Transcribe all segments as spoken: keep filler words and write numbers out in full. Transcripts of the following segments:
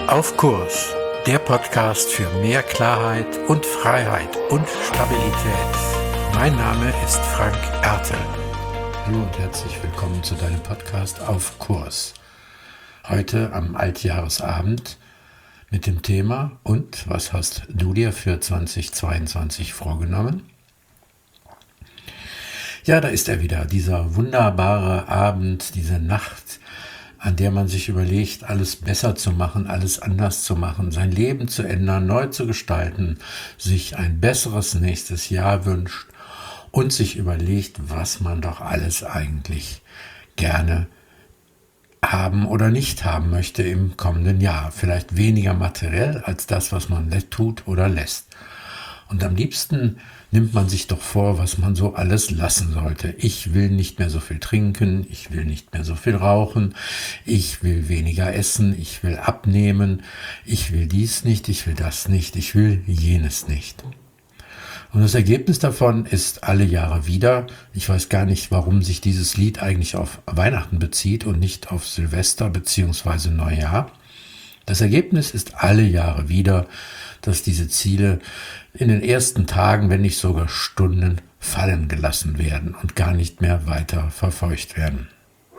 Auf Kurs, der Podcast für mehr Klarheit und Freiheit und Stabilität. Mein Name ist Frank Ertel. Hallo und herzlich willkommen zu deinem Podcast Auf Kurs. Heute am Altjahresabend mit dem Thema: Und was hast du dir für zweitausendzweiundzwanzig vorgenommen? Ja, da ist er wieder, dieser wunderbare Abend, diese Nacht, an der man sich überlegt, alles besser zu machen, alles anders zu machen, sein Leben zu ändern, neu zu gestalten, sich ein besseres nächstes Jahr wünscht und sich überlegt, was man doch alles eigentlich gerne haben oder nicht haben möchte im kommenden Jahr. Vielleicht weniger materiell als das, was man tut oder lässt. Und am liebsten nimmt man sich doch vor, was man so alles lassen sollte. Ich will nicht mehr so viel trinken, ich will nicht mehr so viel rauchen, ich will weniger essen, ich will abnehmen, ich will dies nicht, ich will das nicht, ich will jenes nicht. Und das Ergebnis davon ist alle Jahre wieder, ich weiß gar nicht, warum sich dieses Lied eigentlich auf Weihnachten bezieht und nicht auf Silvester bzw. Neujahr. Das Ergebnis ist alle Jahre wieder, dass diese Ziele in den ersten Tagen, wenn nicht sogar Stunden, fallen gelassen werden und gar nicht mehr weiter verfolgt werden.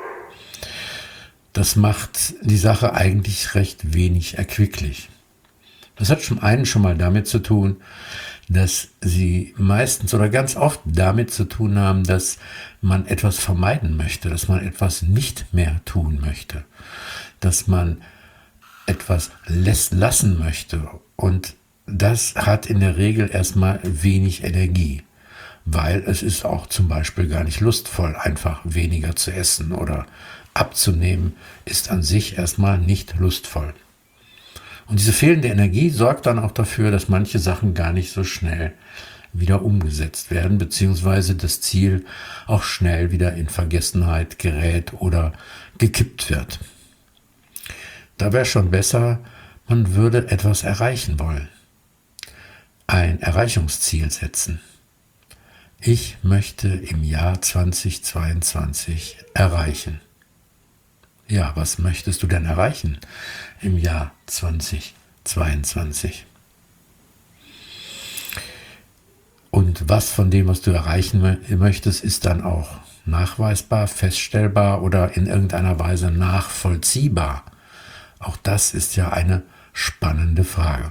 Das macht die Sache eigentlich recht wenig erquicklich. Das hat zum einen schon mal damit zu tun, dass sie meistens oder ganz oft damit zu tun haben, dass man etwas vermeiden möchte, dass man etwas nicht mehr tun möchte, dass man etwas lassen möchte. Und das hat in der Regel erstmal wenig Energie, weil es ist auch zum Beispiel gar nicht lustvoll, einfach weniger zu essen oder abzunehmen, ist an sich erstmal nicht lustvoll. Und diese fehlende Energie sorgt dann auch dafür, dass manche Sachen gar nicht so schnell wieder umgesetzt werden, beziehungsweise das Ziel auch schnell wieder in Vergessenheit gerät oder gekippt wird. Da wäre schon besser, man würde etwas erreichen wollen. Ein Erreichungsziel setzen. Ich möchte im Jahr zweitausendzweiundzwanzig erreichen. Ja, was möchtest du denn erreichen im Jahr zweitausendzweiundzwanzig? Und was von dem, was du erreichen möchtest, ist dann auch nachweisbar, feststellbar oder in irgendeiner Weise nachvollziehbar? Auch das ist ja eine spannende Frage.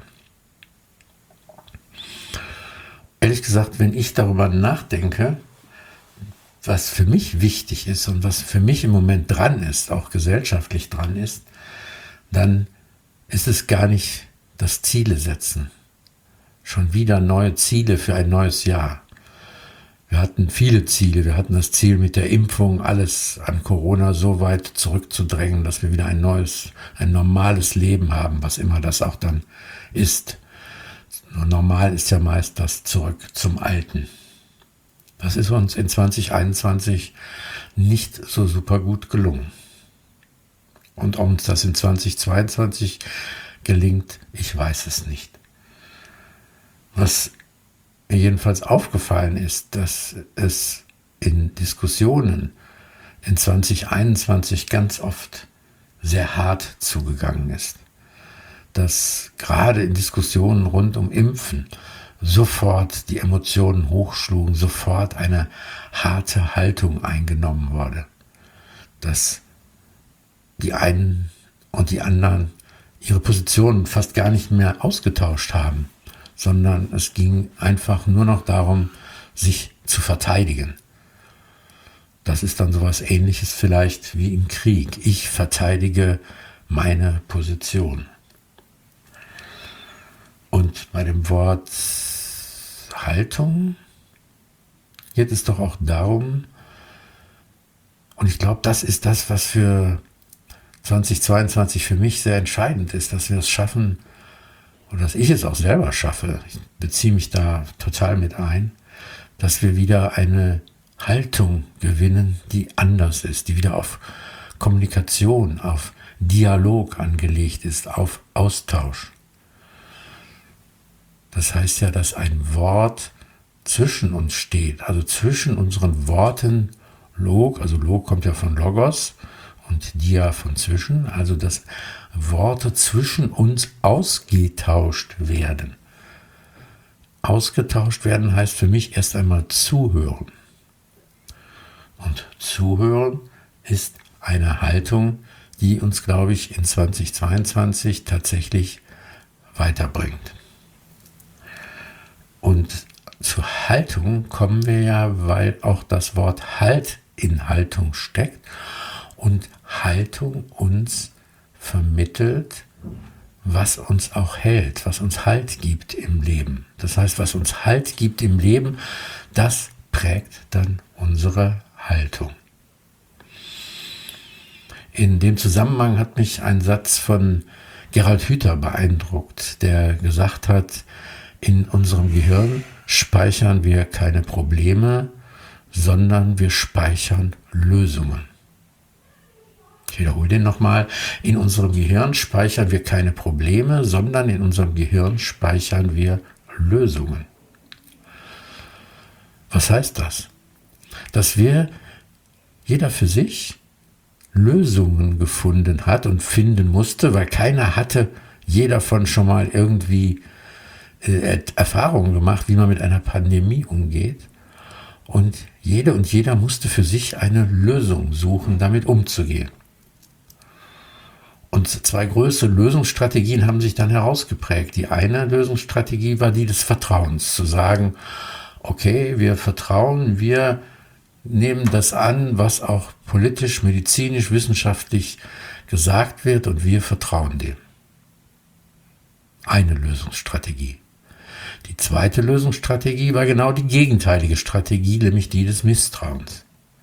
Ehrlich gesagt, wenn ich darüber nachdenke, was für mich wichtig ist und was für mich im Moment dran ist, auch gesellschaftlich dran ist, dann ist es gar nicht das Ziele setzen. Schon wieder neue Ziele für ein neues Jahr. Wir hatten viele Ziele. Wir hatten das Ziel mit der Impfung, alles an Corona so weit zurückzudrängen, dass wir wieder ein neues, ein normales Leben haben, was immer das auch dann ist. Normal ist ja meist das Zurück zum Alten. Das ist uns in zwanzig einundzwanzig nicht so super gut gelungen. Und ob uns das in zwanzig zweiundzwanzig gelingt, ich weiß es nicht. Was mir jedenfalls aufgefallen ist, dass es in Diskussionen in zwanzig einundzwanzig ganz oft sehr hart zugegangen ist. Dass gerade in Diskussionen rund um Impfen sofort die Emotionen hochschlugen, sofort eine harte Haltung eingenommen wurde. Dass die einen und die anderen ihre Positionen fast gar nicht mehr ausgetauscht haben, sondern es ging einfach nur noch darum, sich zu verteidigen. Das ist dann sowas Ähnliches vielleicht wie im Krieg. Ich verteidige meine Position. Und bei dem Wort Haltung geht es doch auch darum, und ich glaube, das ist das, was für zwanzig zweiundzwanzig für mich sehr entscheidend ist, dass wir es schaffen, oder dass ich es auch selber schaffe, ich beziehe mich da total mit ein, dass wir wieder eine Haltung gewinnen, die anders ist, die wieder auf Kommunikation, auf Dialog angelegt ist, auf Austausch. Das heißt ja, dass ein Wort zwischen uns steht, also zwischen unseren Worten Log, also Log kommt ja von Logos und dia von zwischen, also dass Worte zwischen uns ausgetauscht werden. Ausgetauscht werden heißt für mich erst einmal zuhören. Und zuhören ist eine Haltung, die uns, glaube ich, in zweitausendzweiundzwanzig tatsächlich weiterbringt. Und zur Haltung kommen wir ja, weil auch das Wort Halt in Haltung steckt und Haltung uns vermittelt, was uns auch hält, was uns Halt gibt im Leben. Das heißt, was uns Halt gibt im Leben, das prägt dann unsere Haltung. In dem Zusammenhang hat mich ein Satz von Gerald Hüther beeindruckt, der gesagt hat, in unserem Gehirn speichern wir keine Probleme, sondern wir speichern Lösungen. Ich wiederhole den nochmal. In unserem Gehirn speichern wir keine Probleme, sondern in unserem Gehirn speichern wir Lösungen. Was heißt das? Dass wir, jeder für sich, Lösungen gefunden hat und finden musste, weil keiner hatte, jeder davon schon mal irgendwie äh, Erfahrungen gemacht, wie man mit einer Pandemie umgeht. Und jede und jeder musste für sich eine Lösung suchen, damit umzugehen. Und zwei größere Lösungsstrategien haben sich dann herausgeprägt. Die eine Lösungsstrategie war die des Vertrauens, zu sagen, okay, wir vertrauen, wir nehmen das an, was auch politisch, medizinisch, wissenschaftlich gesagt wird und wir vertrauen dem. Eine Lösungsstrategie. Die zweite Lösungsstrategie war genau die gegenteilige Strategie, nämlich die des Misstrauens.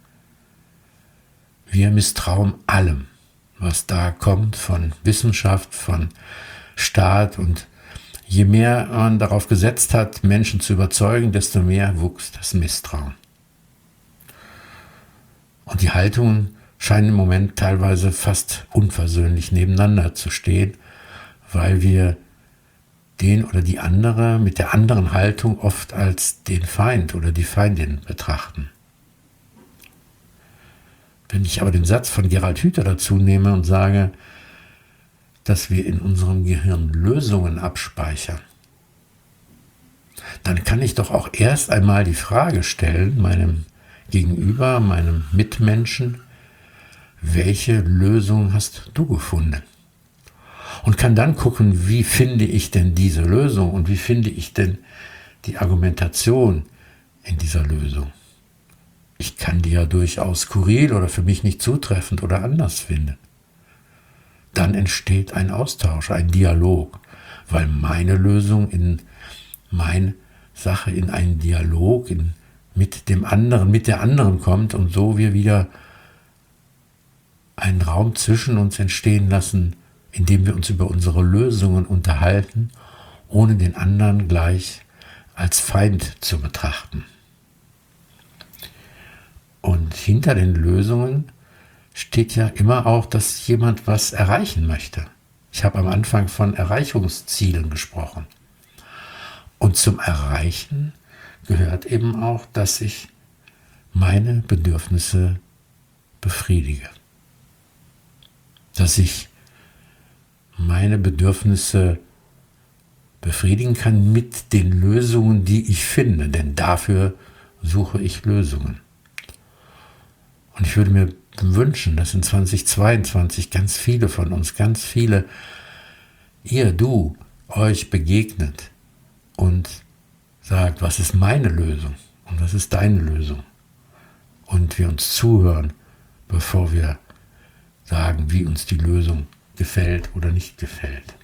Wir misstrauen allem, was da kommt von Wissenschaft, von Staat, und je mehr man darauf gesetzt hat, Menschen zu überzeugen, desto mehr wuchs das Misstrauen. Und die Haltungen scheinen im Moment teilweise fast unversöhnlich nebeneinander zu stehen, weil wir den oder die andere mit der anderen Haltung oft als den Feind oder die Feindin betrachten. Wenn ich aber den Satz von Gerald Hüther dazu nehme und sage, dass wir in unserem Gehirn Lösungen abspeichern, dann kann ich doch auch erst einmal die Frage stellen, meinem Gegenüber, meinem Mitmenschen, welche Lösung hast du gefunden? Und kann dann gucken, wie finde ich denn diese Lösung und wie finde ich denn die Argumentation in dieser Lösung. Ich kann die ja durchaus skurril oder für mich nicht zutreffend oder anders finden. Dann entsteht ein Austausch, ein Dialog, weil meine Lösung in meine Sache in einen Dialog in, mit dem anderen, mit der anderen kommt und so wir wieder einen Raum zwischen uns entstehen lassen, in dem wir uns über unsere Lösungen unterhalten, ohne den anderen gleich als Feind zu betrachten. Und hinter den Lösungen steht ja immer auch, dass jemand was erreichen möchte. Ich habe am Anfang von Erreichungszielen gesprochen. Und zum Erreichen gehört eben auch, dass ich meine Bedürfnisse befriedige. Dass ich meine Bedürfnisse befriedigen kann mit den Lösungen, die ich finde. Denn dafür suche ich Lösungen. Und ich würde mir wünschen, dass in zweitausendzweiundzwanzig ganz viele von uns, ganz viele, ihr, du, euch begegnet und sagt, was ist meine Lösung und was ist deine Lösung? Und wir uns zuhören, bevor wir sagen, wie uns die Lösung gefällt oder nicht gefällt.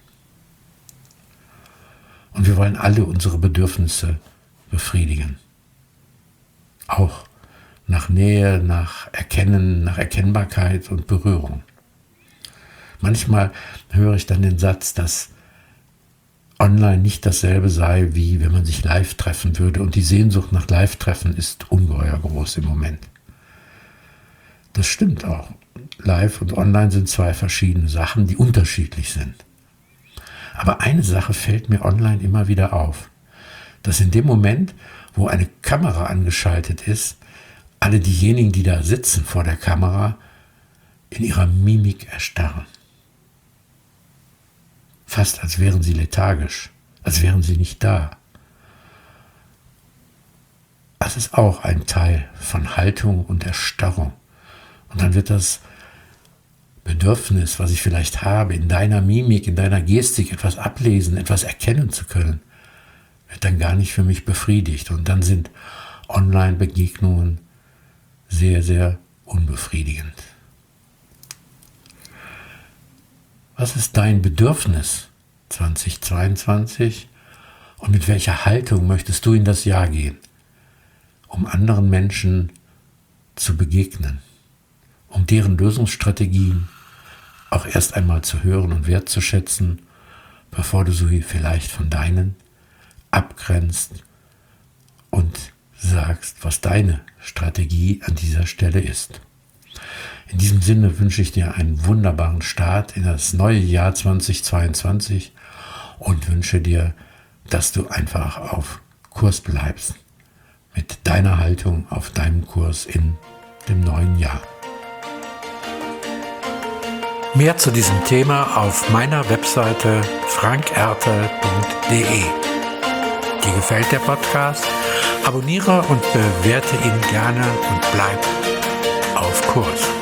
Und wir wollen alle unsere Bedürfnisse befriedigen. Auch nach Nähe, nach Erkennen, nach Erkennbarkeit und Berührung. Manchmal höre ich dann den Satz, dass online nicht dasselbe sei, wie wenn man sich live treffen würde. Und die Sehnsucht nach Live-Treffen ist ungeheuer groß im Moment. Das stimmt auch. Live und online sind zwei verschiedene Sachen, die unterschiedlich sind. Aber eine Sache fällt mir online immer wieder auf. Dass in dem Moment, wo eine Kamera angeschaltet ist, alle diejenigen, die da sitzen vor der Kamera, in ihrer Mimik erstarren. Fast als wären sie lethargisch, als wären sie nicht da. Das ist auch ein Teil von Haltung und Erstarrung. Und dann wird das Bedürfnis, was ich vielleicht habe, in deiner Mimik, in deiner Gestik etwas ablesen, etwas erkennen zu können, wird dann gar nicht für mich befriedigt. Und dann sind Online-Begegnungen sehr, sehr unbefriedigend. Was ist dein Bedürfnis zweitausendzweiundzwanzig und mit welcher Haltung möchtest du in das Jahr gehen, um anderen Menschen zu begegnen, um deren Lösungsstrategien auch erst einmal zu hören und wertzuschätzen, bevor du sie vielleicht von deinen abgrenzt und sagst, was deine Strategie an dieser Stelle ist. In diesem Sinne wünsche ich dir einen wunderbaren Start in das neue Jahr zweitausendzweiundzwanzig und wünsche dir, dass du einfach auf Kurs bleibst, mit deiner Haltung auf deinem Kurs in dem neuen Jahr. Mehr zu diesem Thema auf meiner Webseite frank ertel punkt de. Dir gefällt der Podcast? Abonniere und bewerte ihn gerne und bleib auf Kurs.